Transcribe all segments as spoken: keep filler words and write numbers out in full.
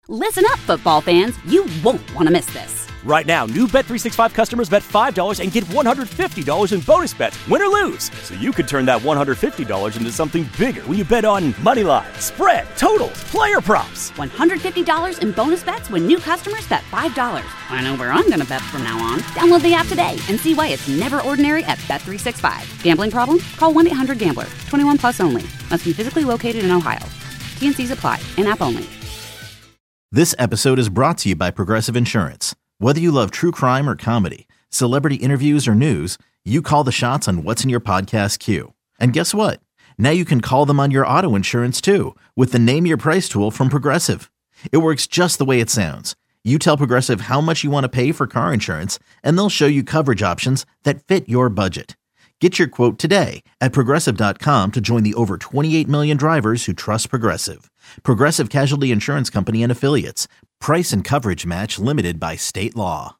Listen up, football fans. You won't want to miss this. Right now, new Bet three sixty-five customers bet five dollars and get one hundred fifty dollars in bonus bets, win or lose. So you could turn that one hundred fifty dollars into something bigger when you bet on money line, spread, totals, player props. one hundred fifty dollars in bonus bets when new customers bet five dollars. I know where I'm going to bet from now on. Download the app today and see why it's never ordinary at Bet three sixty-five. Gambling problem? Call one eight hundred gambler. twenty-one plus only. Must be physically located in Ohio. T N Cs apply. In-app only. This episode is brought to you by Progressive Insurance. Whether you love true crime or comedy, celebrity interviews or news, you call the shots on what's in your podcast queue. And guess what? Now you can call them on your auto insurance too with the Name Your Price tool from Progressive. It works just the way it sounds. You tell Progressive how much you want to pay for car insurance, and they'll show you coverage options that fit your budget. Get your quote today at Progressive dot com to join the over twenty-eight million drivers who trust Progressive. Progressive Casualty Insurance Company and Affiliates. Price and coverage match limited by state law.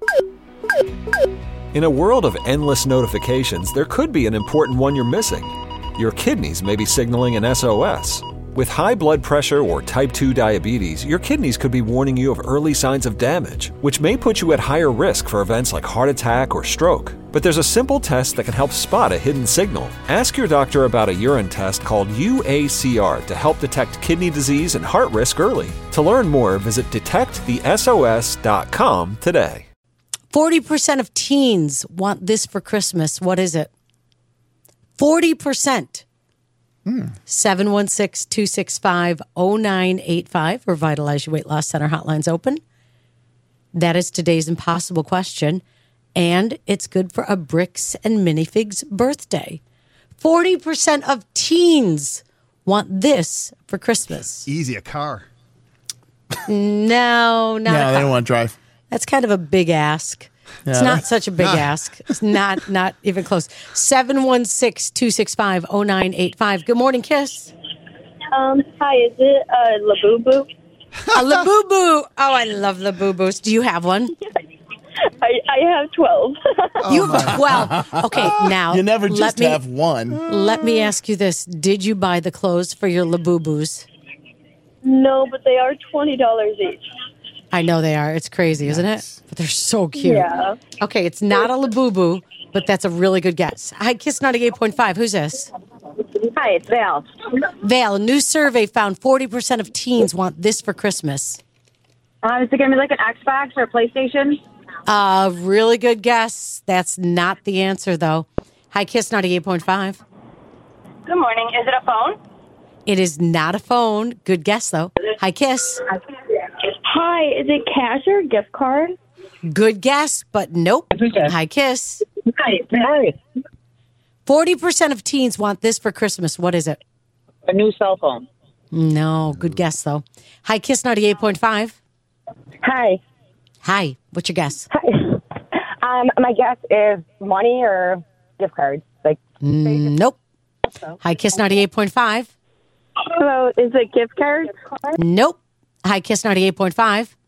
In a world of endless notifications, there could be an important one you're missing. Your kidneys may be signaling an S O S. With high blood pressure or type two diabetes, your kidneys could be warning you of early signs of damage, which may put you at higher risk for events like heart attack or stroke. But there's a simple test that can help spot a hidden signal. Ask your doctor about a urine test called U A C R to help detect kidney disease and heart risk early. To learn more, visit detect the S O S dot com today. forty percent of teens want this for Christmas. What is it? forty percent. Hmm. seven one six, two six five, zero nine eight five. Revitalize Your Weight Loss Center hotline's open. That is today's impossible question. And it's good for a Bricks and Minifigs birthday. forty percent of teens want this for Christmas. Easy, a car. No, not No, a car. they don't want to drive. That's kind of a big ask. It's Yeah, not that- such a big ask. It's not not even close. seven one six, two six five, zero nine eight five. Good morning, Kiss. Um, hi, is it uh, Labubu? A Labubu. Oh, I love Labubus. Do you have one? I, I have twelve. You have twelve. Okay, now You never let just me, have one. Let me ask you this. Did you buy the clothes for your Labubus? No, but they are twenty dollars each. I know they are. It's crazy, isn't it? But they're so cute. Yeah. Okay, it's not a Labubu, but that's a really good guess. Hi, Kiss ninety-eight point five. Who's this? Hi, it's Val. Val, a new survey found forty percent of teens want this for Christmas. Uh, is it going to be like an Xbox or a PlayStation? Uh, really good guess. That's not the answer, though. Hi, Kiss ninety-eight point five. Good morning. Is it a phone? It is not a phone. Good guess, though. Hi, Kiss. Hi, is it cash or gift card? Good guess, but nope. Hi, Kiss. Hi. Hi. forty percent of teens want this for Christmas. What is it? A new cell phone. No, good guess, though. Hi, Kiss ninety-eight point five. Hi. Hi, what's your guess? Hi. Um, my guess is money or gift cards. Like, Nope. Hi, Kiss ninety-eight point five. hello, is it gift card? Nope. Hi, Kiss ninety-eight point five.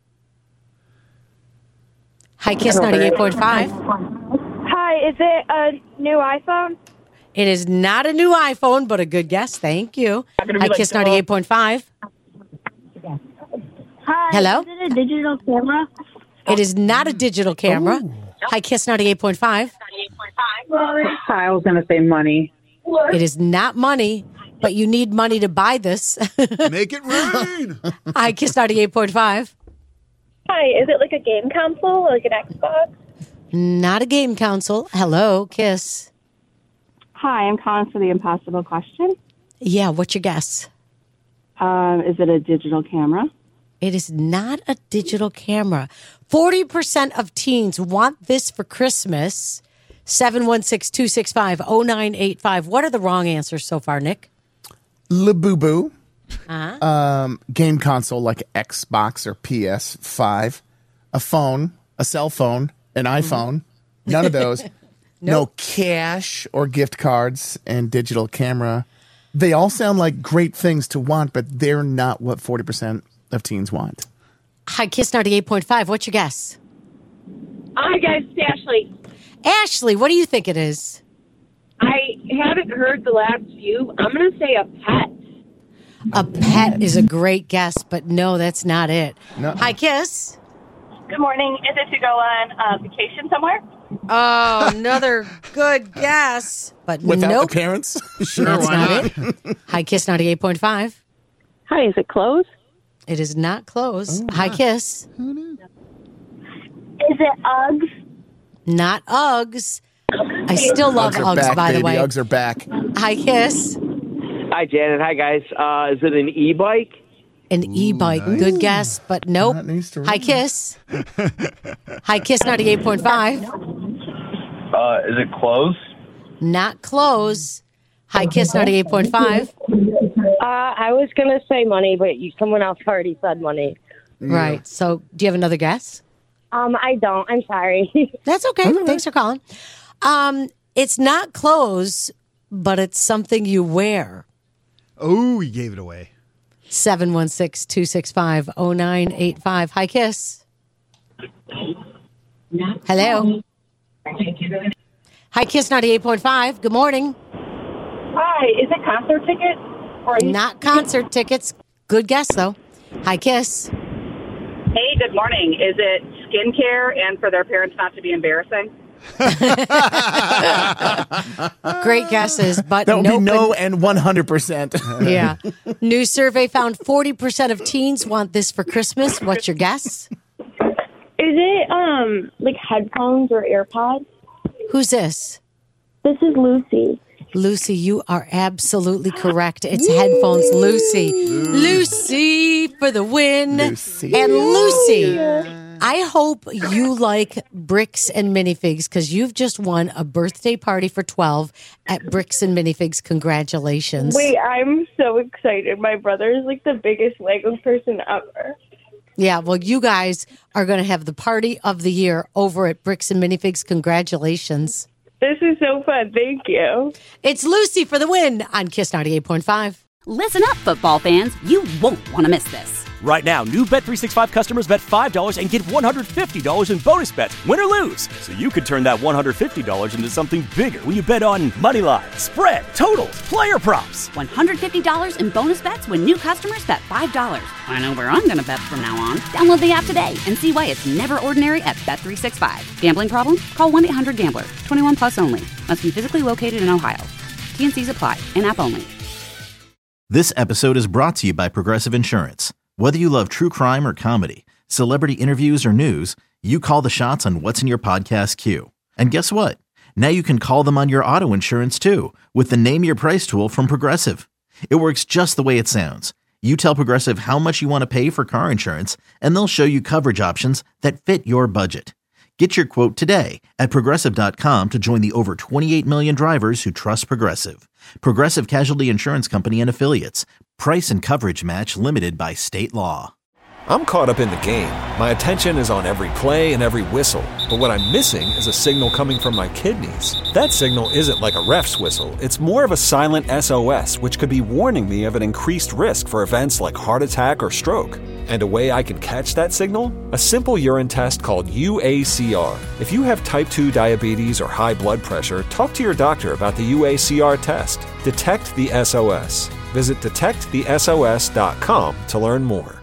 Hi, Kiss ninety-eight point five. Hi, is it a new iPhone? It is not a new iPhone, but a good guess. Thank you. Hi, Kiss ninety-eight point five. Hi. Hello? Is it a digital camera? It is not a digital camera. Hi, Kiss ninety-eight point five. I was going to say money. It is not money, but you need money to buy this. Make it rain. Hi, Kiss ninety-eight point five. Hi, is it like a game console, like an Xbox? Not a game console. Hello, Kiss. Hi, I'm calling for the impossible question. Yeah, what's your guess? Um, is it a digital camera? It is not a digital camera. forty percent of teens want this for Christmas. seven one six, two six five, zero nine eight five. What are the wrong answers so far, Nick? Labubu. Uh-huh. Um, game console like Xbox or P S five. A phone, a cell phone, an iPhone. None of those. No cash or gift cards and digital camera. They all sound like great things to want, but they're not what forty percent of teens want. Hi, Kiss ninety-eight point five. What's your guess? Hi, guys. It's Ashley. Ashley, what do you think it is? I haven't heard the last few. I'm going to say a pet. A pet is a great guess, but no, that's not it. No. Hi, Kiss. Good morning. Is it to go on uh, vacation somewhere? Oh, another good guess, but Without nope. the parents? Sure, that's why not, it. Hi, Kiss ninety-eight point five. Hi, is it clothes? It is not close. Oh, Hi, Kiss. Is it Uggs? Not Uggs. I still love Uggs are Uggs, back, by baby. the way. Uggs are back. Hi, Kiss. Hi, Janet. Hi, guys. Uh, is it an e-bike? An e-bike. Good guess, but nope. Not news to Hi, read. Kiss. Hi, Kiss ninety-eight point five. Uh, is it clothes? Not close. Hi, Kiss ninety-eight point five. Uh, I was going to say money, but you, someone else already said money. Right. So, do you have another guess? Um, I don't. I'm sorry. That's okay. Thanks for calling. Um, it's not clothes, but it's something you wear. Oh, you gave it away. seven one six, two six five, oh nine eight five. Hi, Kiss. Hello. Hi, Kiss ninety-eight point five. Good morning. Hi. Is it concert ticket? Or are you- Not concert tickets. Good guess, though. Hi, Kiss. Hey, good morning. Is it skincare and for their parents not to be embarrassing? Great guesses, but That would nope. be no and one hundred percent. Yeah. New survey found forty percent of teens want this for Christmas. What's your guess? Is it um like headphones or AirPods? Who's this? This is Lucy. Lucy, you are absolutely correct. It's headphones, Lucy. Lucy for the win. Lucy. And Lucy, I hope you like Bricks and Minifigs because you've just won a birthday party for twelve at Bricks and Minifigs. Congratulations. Wait, I'm so excited. My brother is like the biggest Lego person ever. Yeah, well, you guys are going to have the party of the year over at Bricks and Minifigs. Congratulations. This is so fun. Thank you. It's Lucy for the win on Kiss ninety-eight point five. Listen up, football fans. You won't want to miss this. Right now, new Bet three sixty-five customers bet five dollars and get one hundred fifty dollars in bonus bets, win or lose. So you could turn that one hundred fifty dollars into something bigger when you bet on money line, spread, totals, player props. one hundred fifty dollars in bonus bets when new customers bet five dollars. I know where I'm going to bet from now on. Download the app today and see why it's never ordinary at Bet three sixty-five. Gambling problem? Call one eight hundred gambler. twenty-one plus only. Must be physically located in Ohio. T N Cs apply. In-app only. This episode is brought to you by Progressive Insurance. Whether you love true crime or comedy, celebrity interviews or news, you call the shots on what's in your podcast queue. And guess what? Now you can call them on your auto insurance too with the Name Your Price tool from Progressive. It works just the way it sounds. You tell Progressive how much you want to pay for car insurance, and they'll show you coverage options that fit your budget. Get your quote today at Progressive dot com to join the over twenty-eight million drivers who trust Progressive. Progressive Casualty Insurance Company and Affiliates. Price and coverage match limited by state law. I'm caught up in the game. My attention is on every play and every whistle. But what I'm missing is a signal coming from my kidneys. That signal isn't like a ref's whistle. It's more of a silent S O S, which could be warning me of an increased risk for events like heart attack or stroke. And a way I can catch that signal? A simple urine test called U A C R. If you have type two diabetes or high blood pressure, talk to your doctor about the U A C R test. Detect the S O S. Visit detect the S O S dot com to learn more.